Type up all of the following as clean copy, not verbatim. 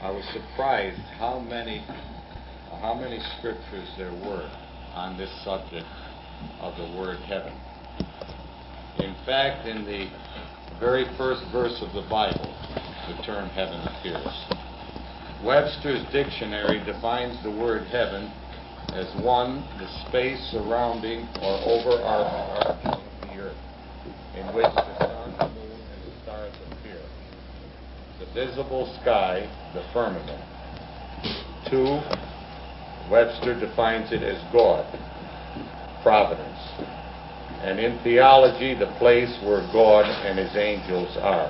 I was surprised how many scriptures there were on this subject of the word heaven. In fact, in the very first verse of the Bible, the term heaven appears. Webster's dictionary defines the word heaven as one, the space surrounding or overarching the earth, in which the sun, the moon, and the stars appear. The visible sky, the firmament. 2, Webster defines it as God, providence. And in theology, the place where God and his angels are.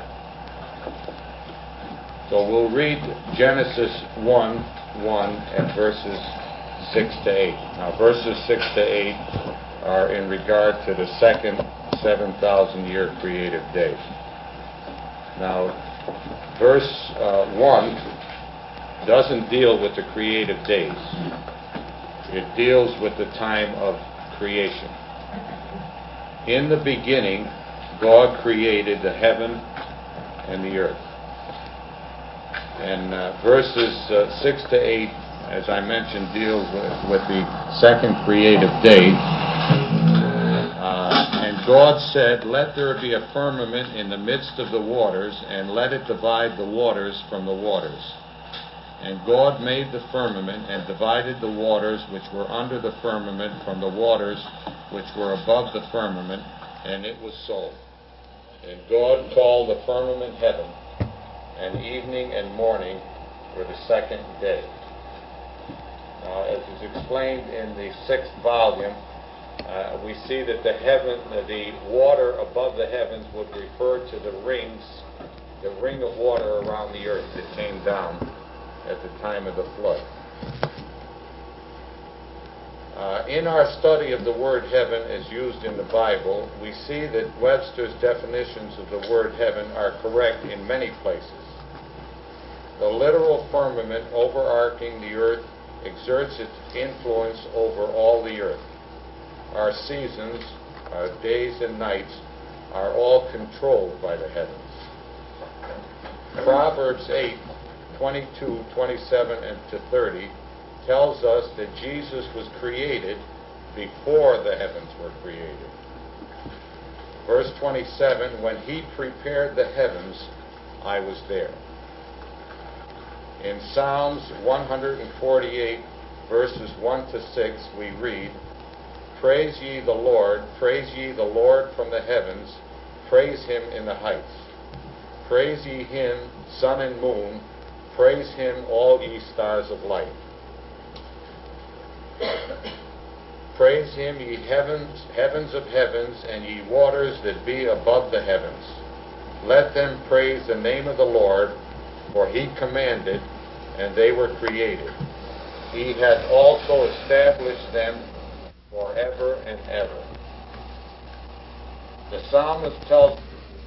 So we'll read Genesis 1:1 and verses 6 to 8. Now, verses 6 to 8 are in regard to the second 7,000-year creative day. Now, verse 1 doesn't deal with the creative days. It deals with the time of creation. In the beginning, God created the heaven and the earth. And verses 6 to 8, as I mentioned, deals with the second creative day. And God said, "Let there be a firmament in the midst of the waters, and let it divide the waters from the waters." And God made the firmament, and divided the waters which were under the firmament from the waters which were above the firmament, and it was so. And God called the firmament heaven, and evening and morning were the second day. Now, as is explained in the 6th volume, we see that the water above the heavens would refer to the ring of water around the earth that came down at the time of the flood. In our study of the word heaven as used in the Bible, we see that Webster's definitions of the word heaven are correct in many places. The literal firmament overarching the earth exerts its influence over all the earth. Our seasons, our days and nights, are all controlled by the heavens. Proverbs 8:22, 27, and to 30 tells us that Jesus was created before the heavens were created. Verse 27, "When he prepared the heavens, I was there." In Psalms 148, verses 1 to 6, we read, praise ye the Lord from the heavens, praise him in the heights. Praise ye him, sun and moon, praise him, all ye stars of light. Praise him, ye heavens of heavens, and ye waters that be above the heavens. Let them praise the name of the Lord, for he commanded, and they were created. He hath also established them forever and ever. The psalmist tells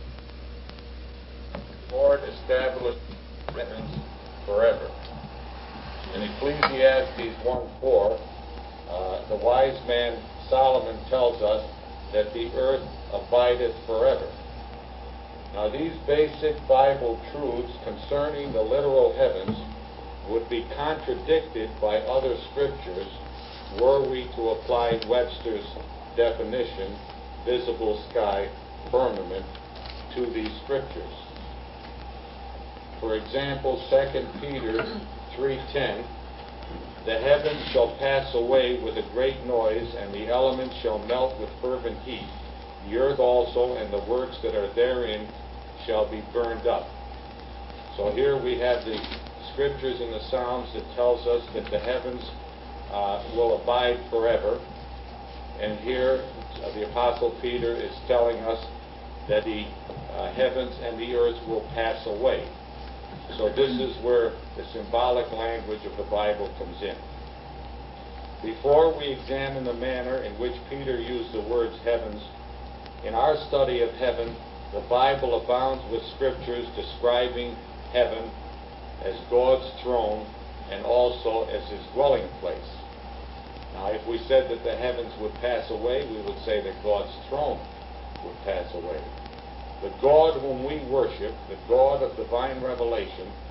the Lord established the heavens forever. In Ecclesiastes 1:4, the wise man Solomon tells us that the earth abideth forever. Now, these basic Bible truths concerning the literal heavens would be contradicted by other scriptures were we to apply Webster's definition, visible sky, firmament, to these scriptures. For example, 2 Peter 3:10, "The heavens shall pass away with a great noise, and the elements shall melt with fervent heat. The earth also and the works that are therein shall be burned up." So here we have the scriptures in the Psalms that tells us that the heavens will abide forever. And here the Apostle Peter is telling us that the heavens and the earth will pass away. So this is where the symbolic language of the Bible comes in. Before we examine the manner in which Peter used the words heavens, in our study of heaven, the Bible abounds with scriptures describing heaven as God's throne and also as his dwelling place. Now, if we said that the heavens would pass away, we would say that God's throne would pass away. The God whom we worship, the God of divine revelation,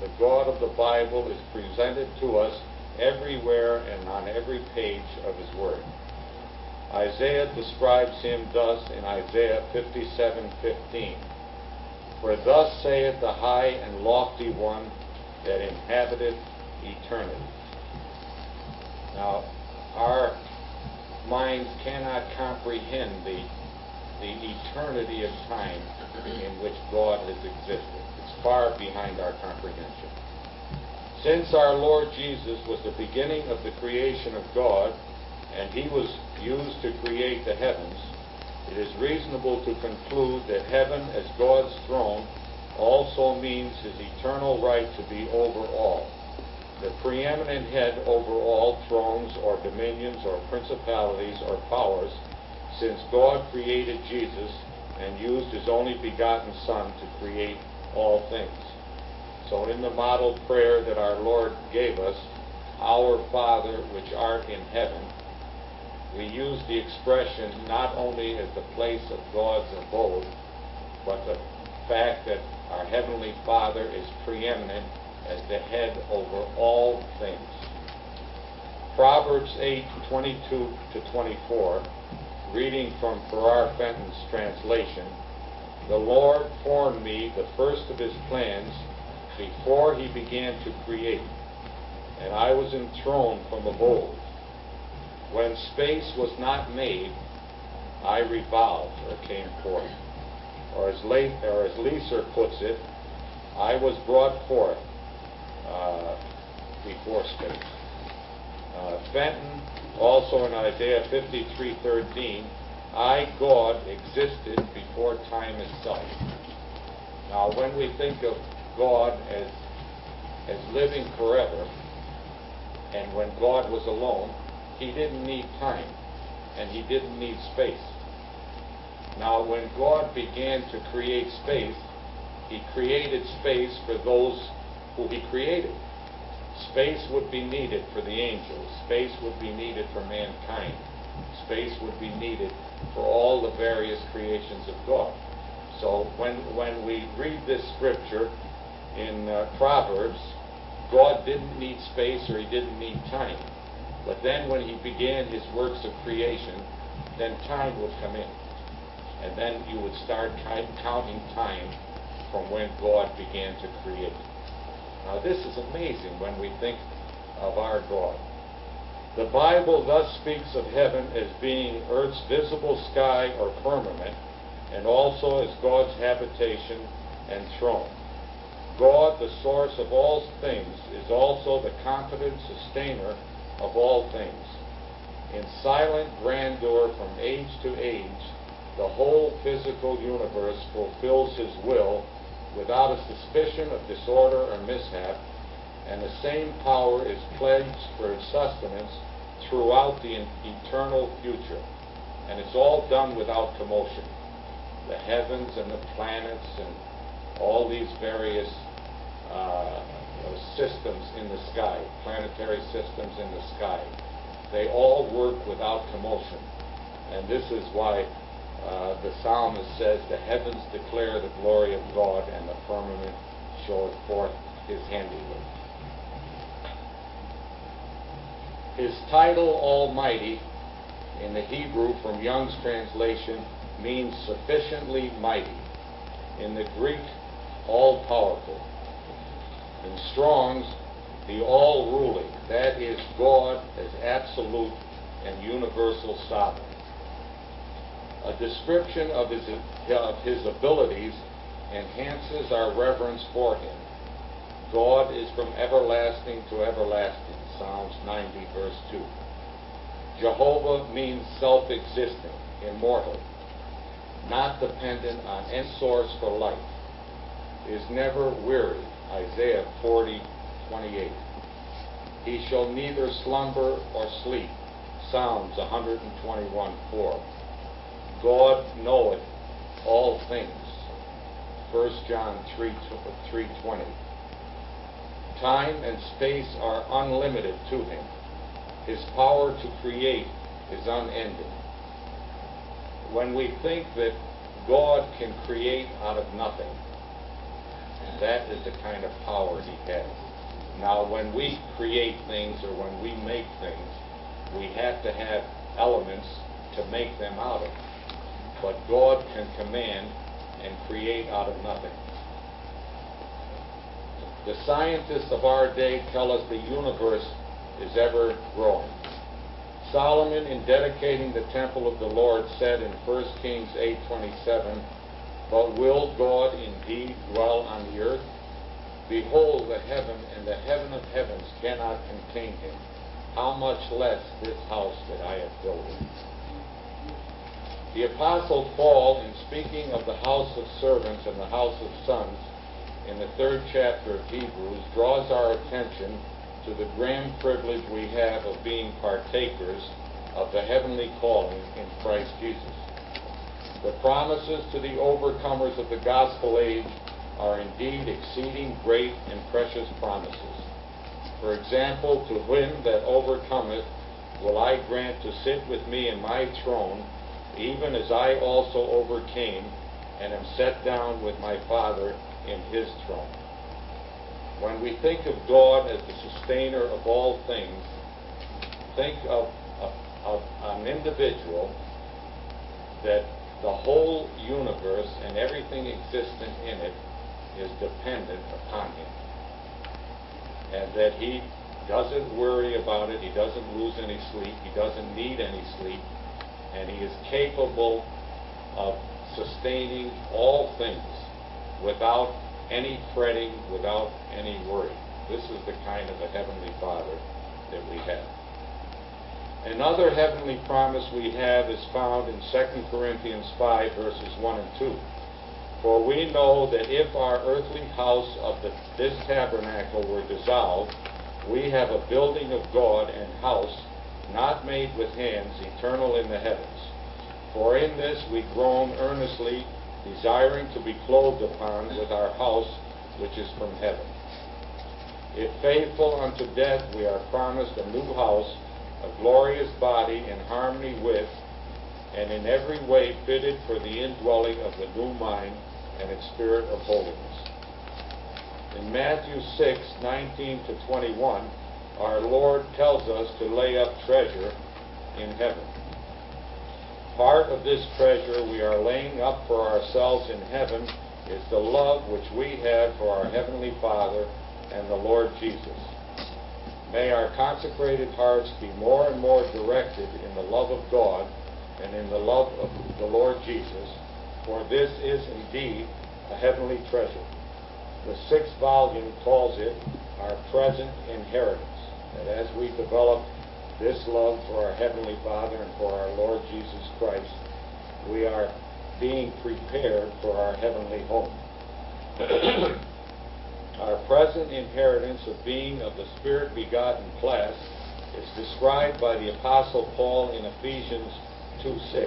the God of the Bible is presented to us everywhere and on every page of His Word. Isaiah describes Him thus in Isaiah 57:15. For thus saith the high and lofty one that inhabiteth eternity. Now, our minds cannot comprehend the eternity of time in which God has existed. It's far behind our comprehension. Since our Lord Jesus was the beginning of the creation of God, and He was used to create the heavens, it is reasonable to conclude that heaven as God's throne also means His eternal right to be over all, the preeminent head over all thrones or dominions or principalities or powers, since God created Jesus and used His only begotten Son to create all things. So in the model prayer that our Lord gave us, Our Father which art in heaven, we use the expression not only as the place of God's abode, but the fact that our Heavenly Father is preeminent as the head over all things. Proverbs 8:22-24, reading from Farrar Fenton's translation, the Lord formed me the first of His plans before He began to create, and I was enthroned from of old. When space was not made, I revolved or came forth. Or as Leeser puts it, I was brought forth before space. Fenton, also in Isaiah 53:13, I, God, existed before time itself. Now, when we think of God as living forever, and when God was alone, He didn't need time, and He didn't need space. Now, when God began to create space, He created space for those who He created. Space would be needed for the angels. Space would be needed for mankind. Space would be needed for all the various creations of God. So when we read this scripture in Proverbs, God didn't need space or He didn't need time. But then when He began His works of creation, then time would come in. And then you would start counting time from when God began to create. Now this is amazing when we think of our God. The Bible thus speaks of heaven as being earth's visible sky or firmament, and also as God's habitation and throne. God, the source of all things, is also the competent sustainer of all things. In silent grandeur from age to age, the whole physical universe fulfills His will without a suspicion of disorder or mishap, and the same power is pledged for its sustenance throughout the eternal future. And it's all done without commotion. The heavens and the planets and all these various systems in the sky, planetary systems in the sky, they all work without commotion. And this is why the psalmist says, the heavens declare the glory of God, and the firmament showeth forth His handiwork. His title, Almighty, in the Hebrew from Young's translation, means sufficiently mighty. In the Greek, all-powerful. In Strong's, the all-ruling. That is, God as absolute and universal sovereign. A description of his abilities enhances our reverence for Him. God is from everlasting to everlasting, Psalms 90, verse 2. Jehovah means self-existing, immortal, not dependent on any source for life, is never weary, Isaiah 40:28. He shall neither slumber or sleep, Psalms 121:4. God knoweth all things, 1 John 3:20. Time and space are unlimited to Him. His power to create is unending. When we think that God can create out of nothing, That is the kind of power he has. Now, when we create things or when we make things, we have to have elements to make them out of. But God can command and create out of nothing. The scientists of our day tell us the universe is ever growing. Solomon, in dedicating the temple of the Lord, said in 1 Kings 8:27, "But will God indeed dwell on the earth? Behold, the heaven and the heaven of heavens cannot contain him. How much less this house that I have built?" The Apostle Paul, in speaking of the house of servants and the house of sons, in the 3rd chapter of Hebrews, draws our attention to the grand privilege we have of being partakers of the heavenly calling in Christ Jesus. The promises to the overcomers of the gospel age are indeed exceeding great and precious promises. For example, to him that overcometh will I grant to sit with me in my throne, even as I also overcame and am set down with my Father in his throne. When we think of God as the sustainer of all things, think of an individual that the whole universe and everything existent in it is dependent upon him. And that he doesn't worry about it, he doesn't lose any sleep, he doesn't need any sleep, and he is capable of sustaining all things without any fretting, without any worry. This is the kind of a heavenly Father that we have. Another heavenly promise we have is found in 2 Corinthians 5, verses 1 and 2. For we know that if our earthly house of this tabernacle were dissolved, we have a building of God and house, not made with hands, eternal in the heavens. For in this we groan earnestly, desiring to be clothed upon with our house which is from heaven. If faithful unto death, we are promised a new house, a glorious body in harmony with, and in every way fitted for the indwelling of the new mind and its spirit of holiness. In Matthew 6:19-21, our Lord tells us to lay up treasure in heaven. Part of this treasure we are laying up for ourselves in heaven is the love which we have for our Heavenly Father and the Lord Jesus. May our consecrated hearts be more and more directed in the love of God and in the love of the Lord Jesus, for this is indeed a heavenly treasure. The 6th volume calls it our present inheritance. And as we develop this love for our Heavenly Father and for our Lord Jesus Christ, we are being prepared for our heavenly home. Our present inheritance of being of the Spirit-begotten class is described by the Apostle Paul in Ephesians 2:6.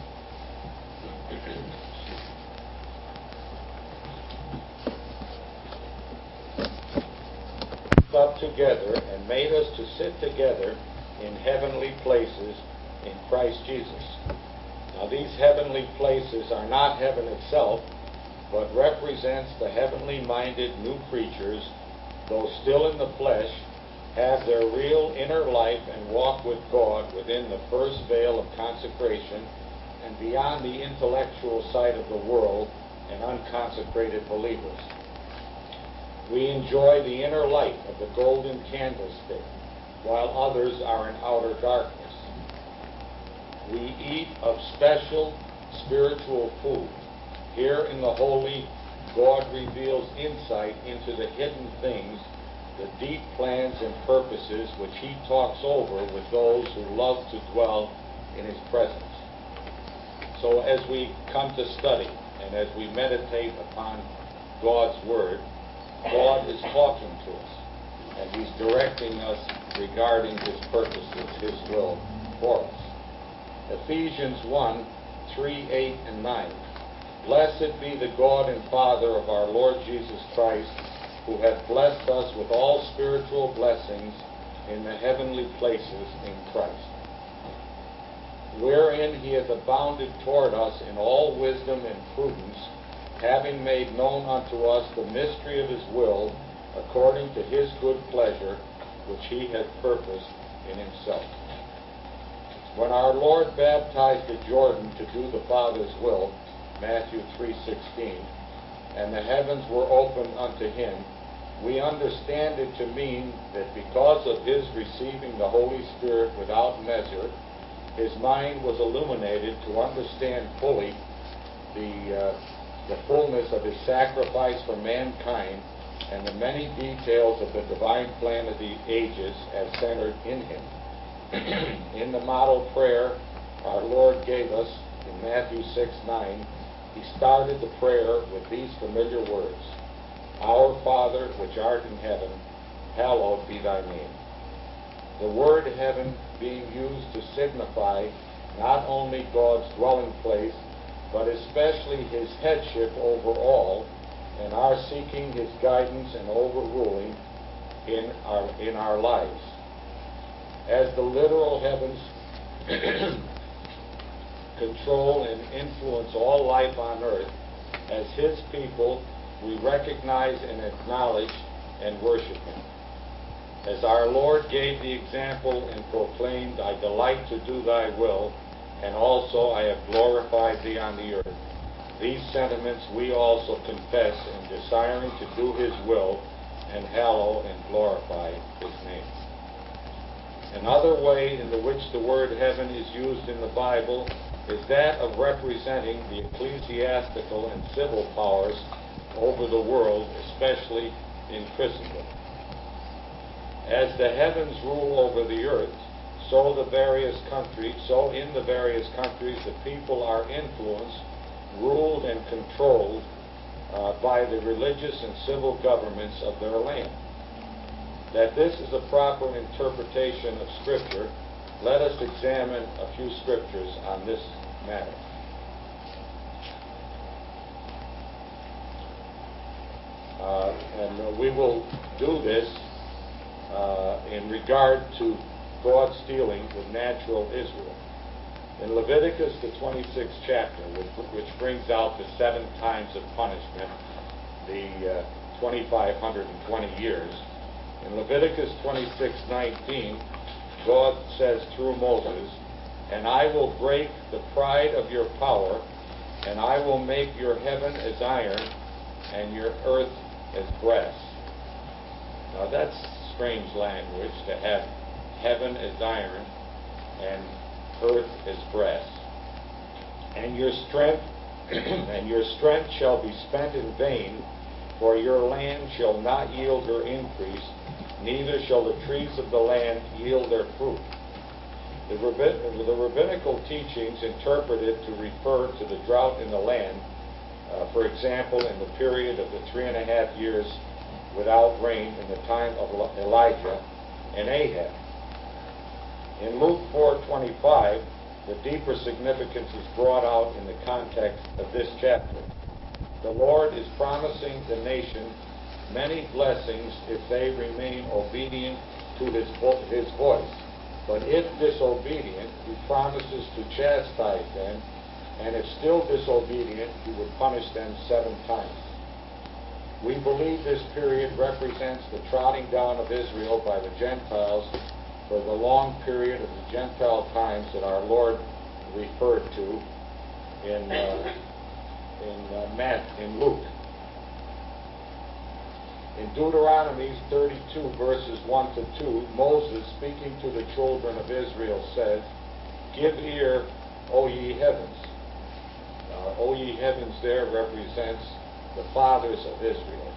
Up together and made us to sit together in heavenly places in Christ Jesus. Now these heavenly places are not heaven itself, but represents the heavenly minded new creatures, though still in the flesh, have their real inner life and walk with God within the first veil of consecration and beyond the intellectual sight of the world and unconsecrated believers. We enjoy the inner light of the golden candlestick, while others are in outer darkness. We eat of special spiritual food. Here in the Holy, God reveals insight into the hidden things, the deep plans and purposes which He talks over with those who love to dwell in His presence. So as we come to study and as we meditate upon God's Word, God is talking to us, and He's directing us regarding His purposes, His will for us. Ephesians 1:3, 8, and 9. Blessed be the God and Father of our Lord Jesus Christ, who hath blessed us with all spiritual blessings in the heavenly places in Christ, wherein He hath abounded toward us in all wisdom and prudence, having made known unto us the mystery of his will, according to his good pleasure, which he had purposed in himself. When our Lord baptized at Jordan to do the Father's will, Matthew 3:16, and the heavens were opened unto him, we understand it to mean that because of his receiving the Holy Spirit without measure, his mind was illuminated to understand fully the fullness of his sacrifice for mankind and the many details of the divine plan of the ages as centered in him. In the model prayer our Lord gave us in Matthew 6:9, he started the prayer with these familiar words: Our Father, which art in heaven, hallowed be thy name. The word heaven being used to signify not only God's dwelling place, but especially his headship over all, and our seeking his guidance and overruling in our lives. As the literal heavens control and influence all life on earth, as his people, we recognize and acknowledge and worship him. As our Lord gave the example and proclaimed, I delight to do thy will, and also I have glorified thee on the earth. These sentiments we also confess in desiring to do his will and hallow and glorify his name. Another way in which the word heaven is used in the Bible is that of representing the ecclesiastical and civil powers over the world, especially in Christendom. As the heavens rule over the earth, so in the various countries the people are influenced, ruled, and controlled by the religious and civil governments of their land. That this is a proper interpretation of Scripture, let us examine a few scriptures on this matter. And we will do this in regard to God's dealing with natural Israel. In Leviticus, the 26th chapter, which brings out the 7 times of punishment, the 2,520 years, in Leviticus 26:19, God says through Moses, And I will break the pride of your power, and I will make your heaven as iron, and your earth as brass. Now that's strange language, to have heaven as iron and earth as brass. And your strength shall be spent in vain, for your land shall not yield her increase, neither shall the trees of the land yield their fruit. The rabbinical teachings interpret it to refer to the drought in the land, for example, in the period of the 3.5 years without rain in the time of Elijah and Ahab. In Luke 4:25, the deeper significance is brought out in the context of this chapter. The Lord is promising the nation many blessings if they remain obedient to his voice. But if disobedient, he promises to chastise them, and if still disobedient, he would punish them 7 times. We believe this period represents the trotting down of Israel by the Gentiles for the long period of the Gentile times that our Lord referred to in Luke. In Deuteronomy 32, verses 1 to 2, Moses, speaking to the children of Israel, says, Give ear, O ye heavens. O ye heavens there represents the fathers of Israel.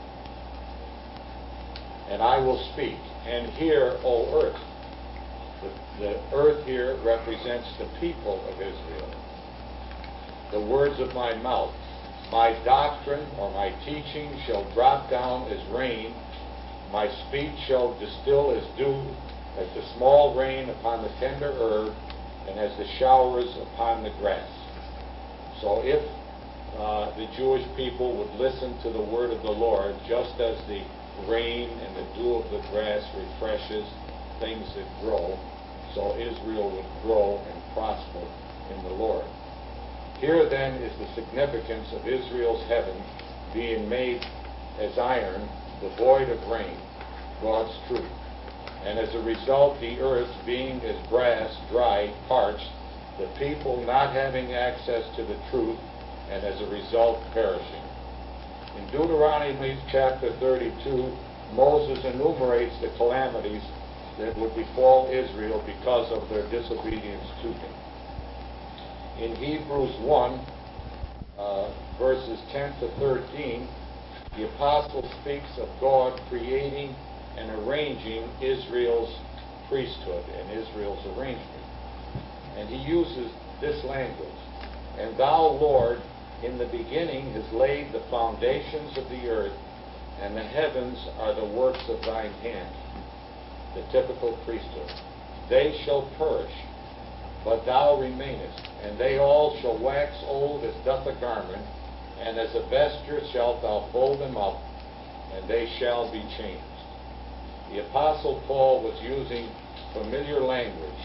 And I will speak. And hear, O earth. The earth here represents the people of Israel. The words of my mouth. My doctrine or my teaching shall drop down as rain. My speech shall distill as dew, as the small rain upon the tender herb, and as the showers upon the grass. So if the Jewish people would listen to the word of the Lord, just as the rain and the dew of the grass refreshes things that grow, so Israel would grow and prosper in the Lord. Here then is the significance of Israel's heaven being made as iron, devoid of rain, God's truth. And as a result, the earth being as brass, dry, parched, the people not having access to the truth, and as a result perishing. In Deuteronomy chapter 32, Moses enumerates the calamities that would befall Israel because of their disobedience to him. In Hebrews 1, verses 10 to 13, the apostle speaks of God creating and arranging Israel's priesthood and Israel's arrangement. And he uses this language, "And thou, Lord, in the beginning hast laid the foundations of the earth, and the heavens are the works of thine hand." The typical priesthood. "They shall perish, but thou remainest, and they all shall wax old as doth a garment, and as a vesture shalt thou fold them up, and they shall be changed." The Apostle Paul was using familiar language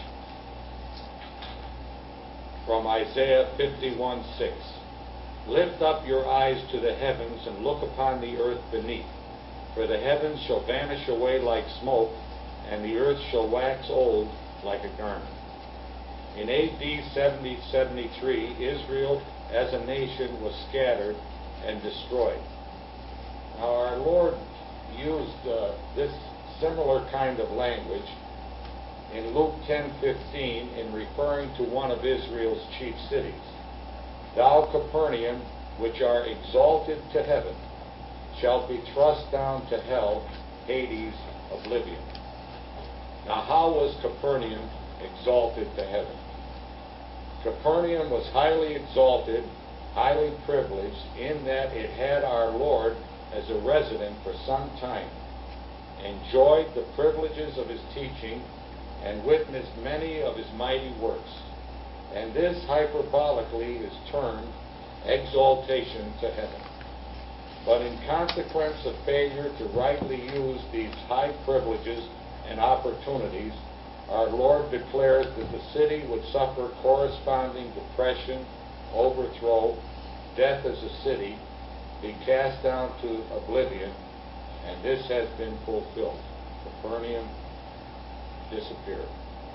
from Isaiah 51:6. "Lift up your eyes to the heavens, and look upon the earth beneath. For the heavens shall vanish away like smoke, and the earth shall wax old like a garment." In AD 70-73, Israel as a nation was scattered and destroyed. Now our Lord used this similar kind of language in Luke 10:15 in referring to one of Israel's chief cities. "Thou Capernaum, which art exalted to heaven, shalt be thrust down to hell, Hades, oblivion." Now how was Capernaum exalted to heaven? Capernaum was highly exalted, highly privileged, in that it had our Lord as a resident for some time, enjoyed the privileges of his teaching, and witnessed many of his mighty works. And this hyperbolically is termed exaltation to heaven. But in consequence of failure to rightly use these high privileges and opportunities, our Lord declares that the city would suffer corresponding depression, overthrow, death as a city, be cast down to oblivion, and this has been fulfilled. Capernaum disappeared.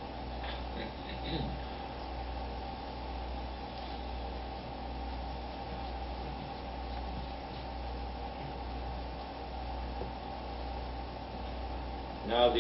Now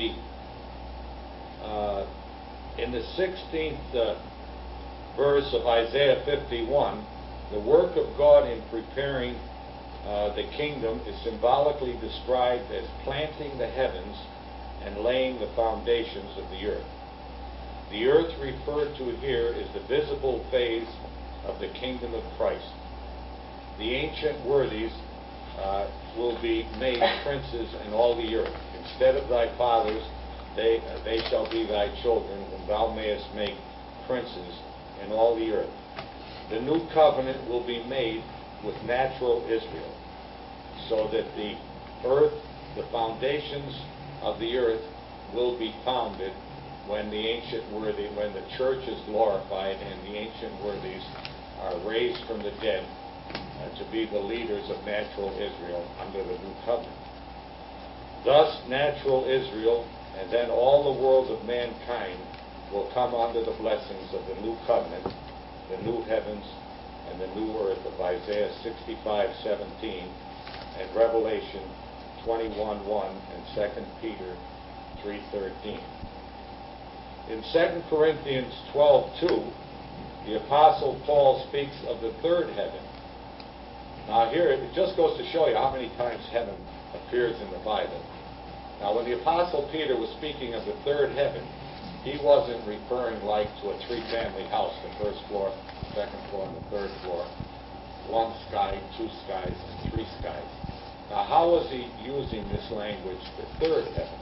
in the 16th verse of Isaiah 51, the work of God in preparing the kingdom is symbolically described as planting the heavens and laying the foundations of the earth. The earth referred to here is the visible phase of the kingdom of Christ. The ancient worthies will be made princes in all the earth. Instead of thy fathers, they shall be thy children, whom thou mayest make princes in all the earth. The new covenant will be made with natural Israel, so that the earth, the foundations of the earth, will be founded when the church is glorified and the ancient worthies are raised from the dead to be the leaders of natural Israel under the new covenant. Thus, natural Israel and then all the world of mankind will come under the blessings of the new covenant, the new heavens and the new earth of Isaiah 65:17 and Revelation 21:1 and 2 Peter 3:13. In 2 Corinthians 12:2, the Apostle Paul speaks of the third heaven. Now here, it just goes to show you how many times heaven appears in the Bible. Now when the Apostle Peter was speaking of the third heaven, he wasn't referring like to a three-family house, the first floor, second floor, and the third floor, one sky, two skies, and three skies. Now how was he using this language, the third heaven?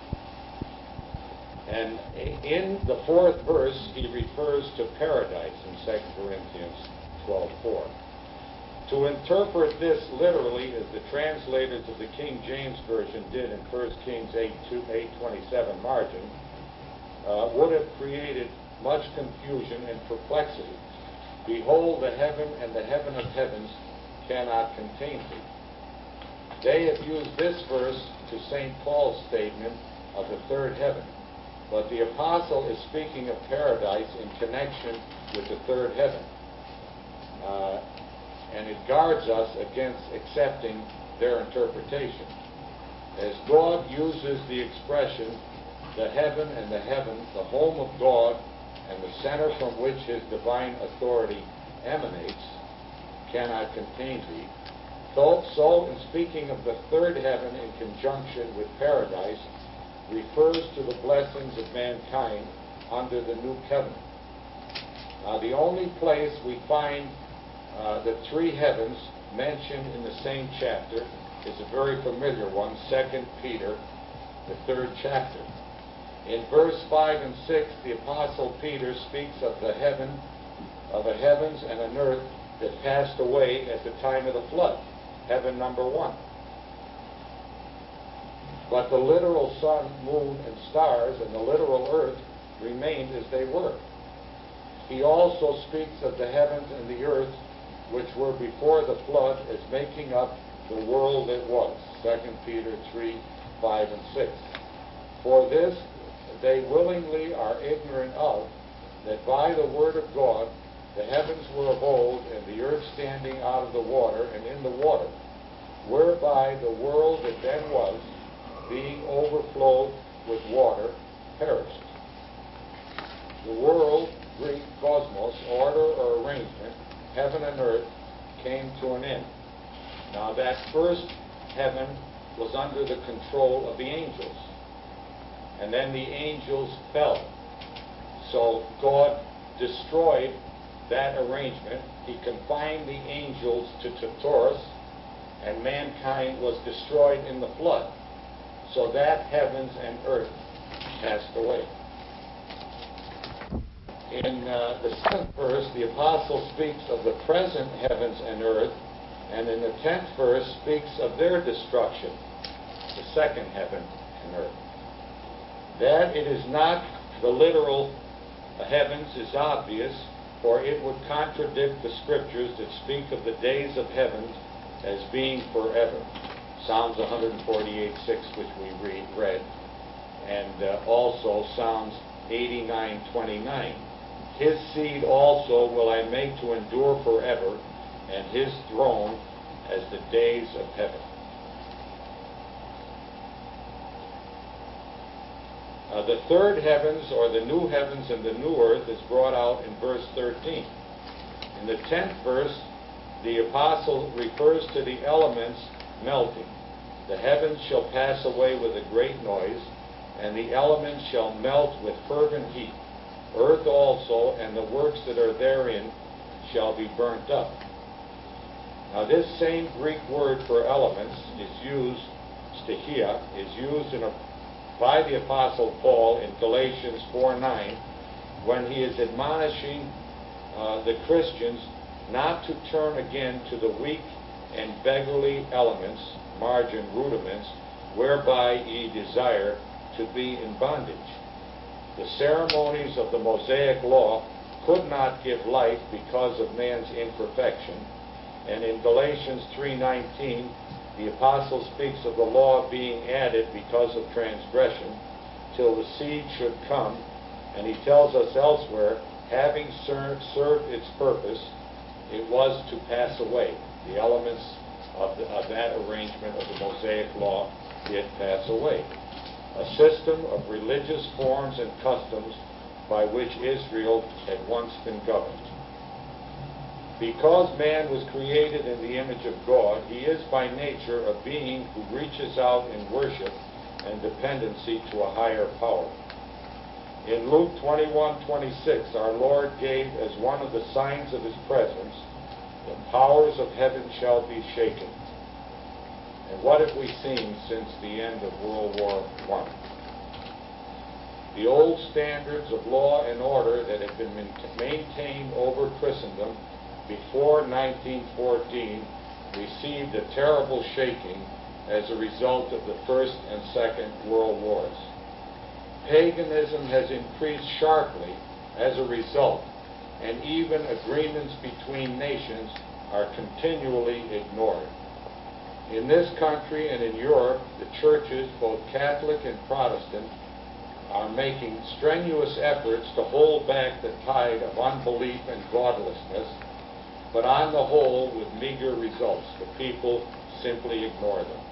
And in the fourth verse, he refers to paradise in 2 Corinthians 12:4. To interpret this literally, as the translators of the King James Version did in 1 Kings 8:27 margin, would have created much confusion and perplexity. Behold, the heaven and the heaven of heavens cannot contain thee. They have used this verse to St. Paul's statement of the third heaven, but the apostle is speaking of paradise in connection with the third heaven. And it guards us against accepting their interpretation. As God uses the expression, the heaven and the heaven, the home of God, and the center from which his divine authority emanates, cannot contain thee. So, in speaking of the third heaven in conjunction with paradise, refers to the blessings of mankind under the new covenant. The only place we find the three heavens mentioned in the same chapter is a very familiar one, 2 Peter, the 3rd chapter. In verse 5 and 6, the Apostle Peter speaks of the heavens and an earth that passed away at the time of the flood, heaven number 1. But the literal sun, moon, and stars, and the literal earth remained as they were. He also speaks of the heavens and the earth which were before the flood as making up the world that was, 2 Peter 3, 5, and 6. For this they willingly are ignorant of, that by the word of God the heavens were of old, and the earth standing out of the water and in the water, whereby the world that then was, being overflowed with water, perished. The world, Greek cosmos, order or arrangement, heaven and earth, came to an end. Now that first heaven was under the control of the angels. And then the angels fell. So God destroyed that arrangement. He confined the angels to Tartarus, and mankind was destroyed in the flood. So that heavens and earth passed away. In the 7th verse, the apostle speaks of the present heavens and earth, and in the 10th verse speaks of their destruction, the second heaven and earth. That it is not the literal heavens is obvious, for it would contradict the scriptures that speak of the days of heavens as being forever. Psalms 148:6, which we read, and also Psalms 89:29. His seed also will I make to endure forever, and his throne as the days of heaven. The third heavens, or the new heavens and the new earth, is brought out in verse 13. In the 10th verse, the apostle refers to the elements melting. The heavens shall pass away with a great noise, and the elements shall melt with fervent heat. Earth also, and the works that are therein, shall be burnt up. Now this same Greek word for elements is used, stechia, is used by the Apostle Paul in Galatians 4:9, when he is admonishing the Christians not to turn again to the weak and beggarly elements, margin rudiments, whereby ye desire to be in bondage. The ceremonies of the Mosaic law could not give life because of man's imperfection, and in Galatians 3:19, the apostle speaks of the law being added because of transgression, till the seed should come, and he tells us elsewhere, having served its purpose, it was to pass away. The elements of that arrangement of the Mosaic law did pass away. A system of religious forms and customs by which Israel had once been governed. Because man was created in the image of God, he is by nature a being who reaches out in worship and dependency to a higher power. In Luke 21:26, our Lord gave as one of the signs of his presence, the powers of heaven shall be shaken. And what have we seen since the end of World War I? The old standards of law and order that had been maintained over Christendom before 1914 received a terrible shaking as a result of the First and Second World Wars. Paganism has increased sharply as a result, and even agreements between nations are continually ignored. In this country and in Europe, the churches, both Catholic and Protestant, are making strenuous efforts to hold back the tide of unbelief and godlessness, but on the whole with meager results. The people simply ignore them.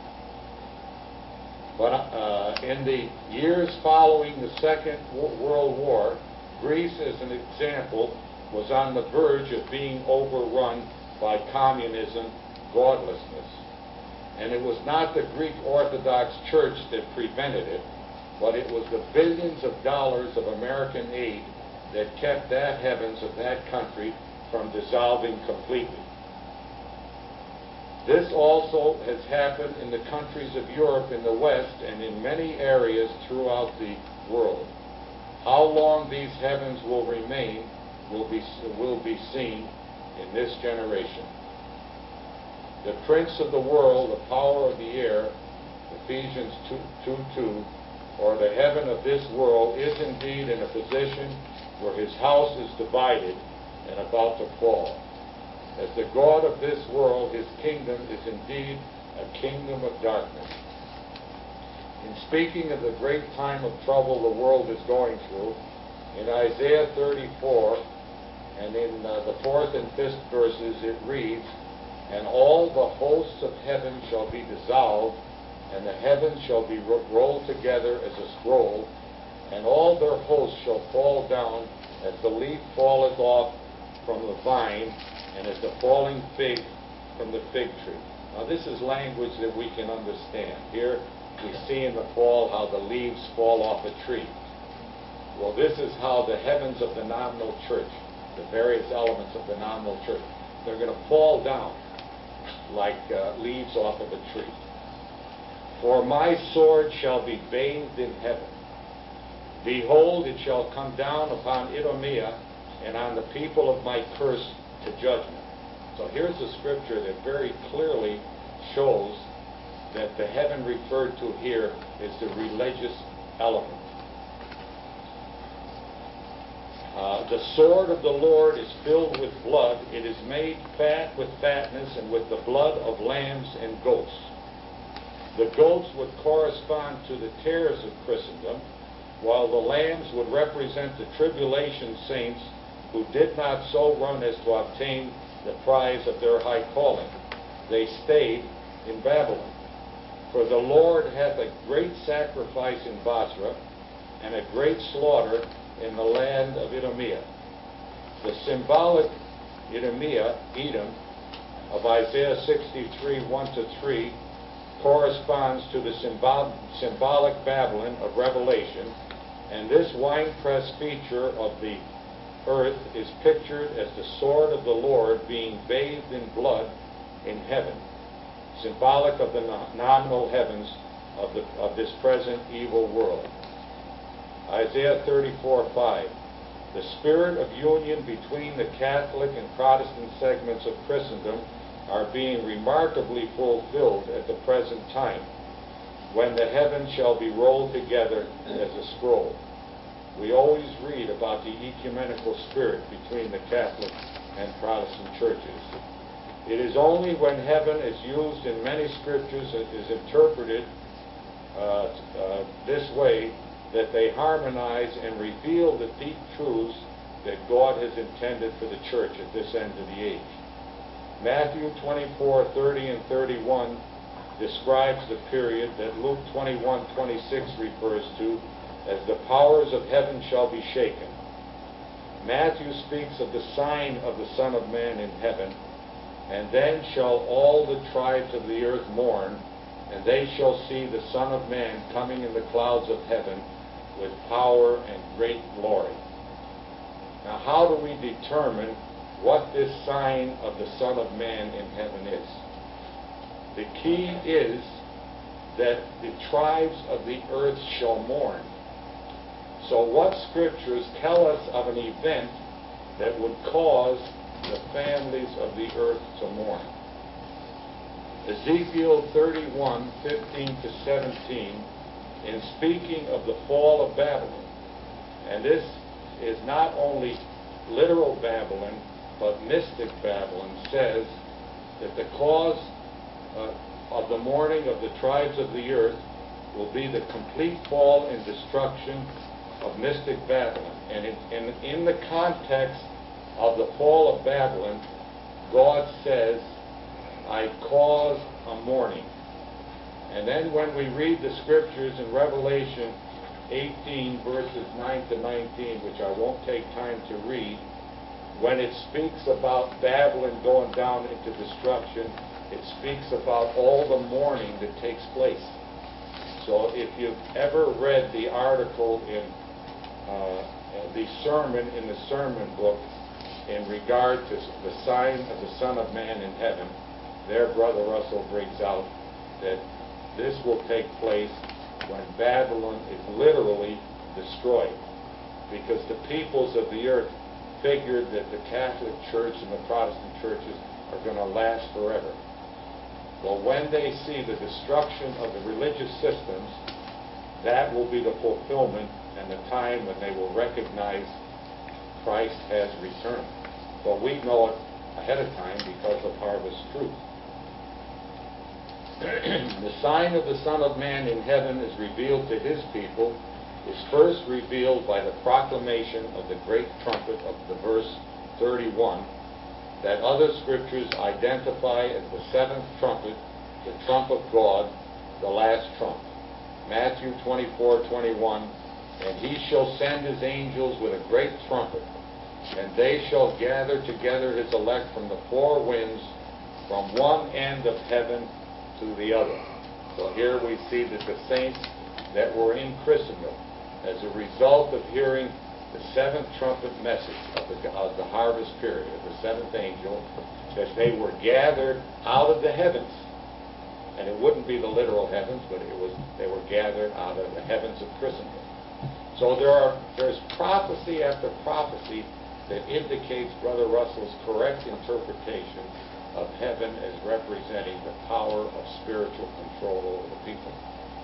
But in the years following the Second World War, Greece, as an example, was on the verge of being overrun by communism, godlessness. And it was not the Greek Orthodox Church that prevented it, but it was the billions of dollars of American aid that kept that heavens of that country from dissolving completely. This also has happened in the countries of Europe in the West and in many areas throughout the world. How long these heavens will remain will be seen in this generation. The prince of the world, the power of the air, Ephesians 2:2, or the heaven of this world, is indeed in a position where his house is divided and about to fall. As the God of this world, his kingdom is indeed a kingdom of darkness. In speaking of the great time of trouble the world is going through, in Isaiah 34 and in the 4th and 5th verses it reads, "And all the hosts of heaven shall be dissolved, and the heavens shall be rolled together as a scroll, and all their hosts shall fall down as the leaf falleth off from the vine, and as the falling fig from the fig tree." Now this is language that we can understand. Here we see in the fall how the leaves fall off a tree. Well, this is how the heavens of the nominal church, the various elements of the nominal church, they're going to fall down like leaves off of a tree. "For my sword shall be bathed in heaven. Behold, it shall come down upon Idumea and on the people of my curse to judgment." So here's a scripture that very clearly shows that the heaven referred to here is the religious element. "The sword of the Lord is filled with blood. It is made fat with fatness and with the blood of lambs and goats." The goats would correspond to the tares of Christendom, while the lambs would represent the tribulation saints who did not so run as to obtain the prize of their high calling. They stayed in Babylon. "For the Lord hath a great sacrifice in Basra, and a great slaughter in the land of Idumea." The symbolic Idumea, Edom, of Isaiah 63, 1-3, corresponds to the symbolic Babylon of Revelation, and this winepress feature of the earth is pictured as the sword of the Lord being bathed in blood in heaven, symbolic of the nominal heavens of this present evil world. Isaiah 34:5. The spirit of union between the Catholic and Protestant segments of Christendom are being remarkably fulfilled at the present time, when the heavens shall be rolled together as a scroll. We always read about the ecumenical spirit between the Catholic and Protestant churches. It is only when heaven is used in many scriptures and is interpreted this way that they harmonize and reveal the deep truths that God has intended for the church at this end of the age. Matthew 24:30 and 31 describes the period that Luke 21:26 refers to as the powers of heaven shall be shaken. Matthew speaks of the sign of the Son of Man in heaven, and then shall all the tribes of the earth mourn, and they shall see the Son of Man coming in the clouds of heaven with power and great glory. Now, how do we determine what this sign of the Son of Man in heaven is? The key is that the tribes of the earth shall mourn. So what scriptures tell us of an event that would cause the families of the earth to mourn? Ezekiel 31:15-17, in speaking of the fall of Babylon, and this is not only literal Babylon, but mystic Babylon, says that the cause of the mourning of the tribes of the earth will be the complete fall and destruction of mystic Babylon. And in the context of the fall of Babylon, God says, I cause a mourning. And then when we read the scriptures in Revelation 18, verses 9 to 19, which I won't take time to read, when it speaks about Babylon going down into destruction, it speaks about all the mourning that takes place. So if you've ever read the article in the sermon in the sermon book in regard to the sign of the Son of Man in heaven, there Brother Russell brings out that this will take place when Babylon is literally destroyed, because the peoples of the earth figured that the Catholic Church and the Protestant churches are going to last forever. Well, when they see the destruction of the religious systems, that will be the fulfillment and the time when they will recognize Christ has returned. But we know it ahead of time because of Harvest Truth. The sign of the Son of Man in heaven is revealed to his people, is first revealed by the proclamation of the great trumpet of the verse 31, that other scriptures identify as the seventh trumpet, the trump of God, the last trump. Matthew 24:21, and he shall send his angels with a great trumpet, and they shall gather together his elect from the four winds, from one end of heaven to the other. So here we see that the saints that were in Christendom, as a result of hearing the seventh trumpet message of the harvest period, of the seventh angel, that they were gathered out of the heavens. And it wouldn't be the literal heavens, but they were gathered out of the heavens of Christendom. So there's prophecy after prophecy that indicates Brother Russell's correct interpretation of heaven as representing the power of spiritual control over the people.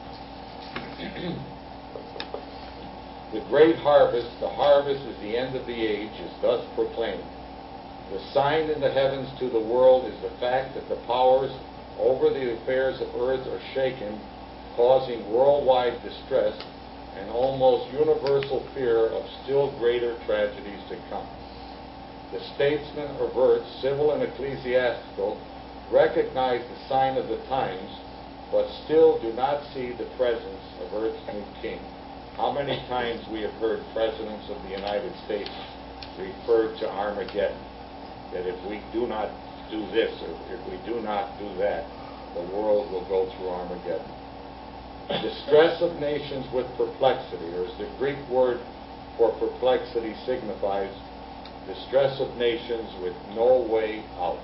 The great harvest, the harvest is the end of the age, is thus proclaimed. The sign in the heavens to the world is the fact that the powers over the affairs of earth are shaken, causing worldwide distress and almost universal fear of still greater tragedies to come. The statesmen of earth, civil and ecclesiastical, recognize the sign of the times, but still do not see the presence of earth's new king. How many times we have heard presidents of the United States refer to Armageddon, that if we do not do this or if we do not do that, the world will go through Armageddon. Distress of nations with perplexity, or as the Greek word for perplexity signifies, distress of nations with no way out.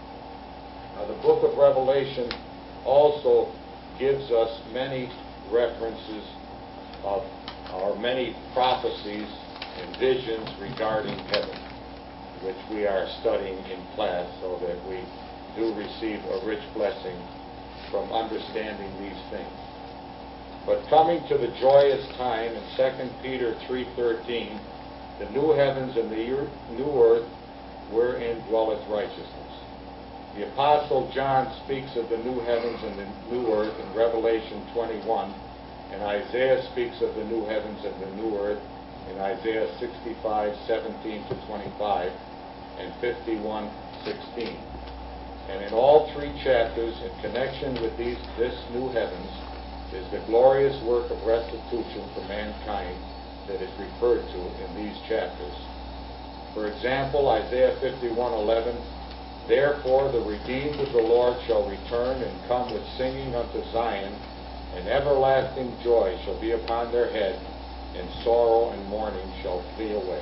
Now, the book of Revelation also gives us many references of, or many prophecies and visions regarding heaven, which we are studying in class, so that we do receive a rich blessing from understanding these things. But coming to the joyous time in 2 Peter 3:13, the new heavens and the new earth wherein dwelleth righteousness. The Apostle John speaks of the new heavens and the new earth in Revelation 21, and Isaiah speaks of the new heavens and the new earth in Isaiah 65:17 to 25 and 51:16. And in all three chapters, in connection with this new heavens, is the glorious work of restitution for mankind that is referred to in these chapters. For example, Isaiah 51:11, therefore the redeemed of the Lord shall return and come with singing unto Zion, and everlasting joy shall be upon their head, and sorrow and mourning shall flee away.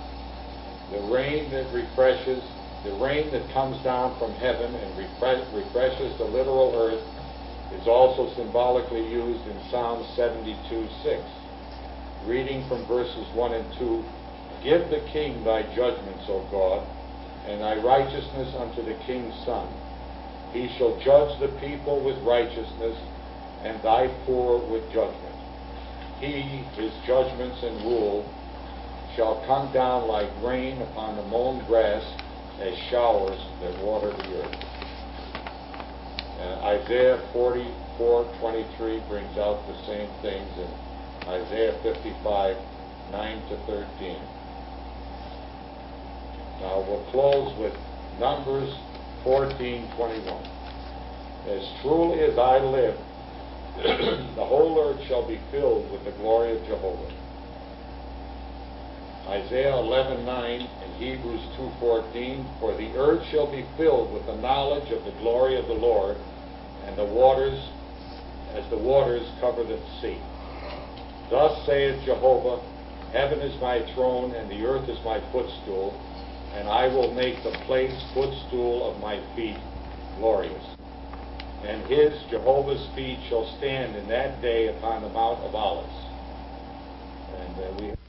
The rain that refreshes, the rain that comes down from heaven and refreshes the literal earth, is also symbolically used in Psalm 72:6. Reading from verses 1 and 2, give the king thy judgments, O God, and thy righteousness unto the king's son. He shall judge the people with righteousness, and thy poor with judgment. He, his judgments and rule, shall come down like rain upon the mown grass, as showers that water the earth. Isaiah 44:23 brings out the same things in Isaiah 55:9-13. Now we'll close with Numbers 14:21. As truly as I live, the whole earth shall be filled with the glory of Jehovah. Isaiah 11:9 and Hebrews 2:14, for the earth shall be filled with the knowledge of the glory of the Lord, and the waters, as the waters cover the sea. Thus saith Jehovah, heaven is my throne, and the earth is my footstool, and I will make the place footstool of my feet glorious. And his, Jehovah's feet, shall stand in that day upon the Mount of Olives. And we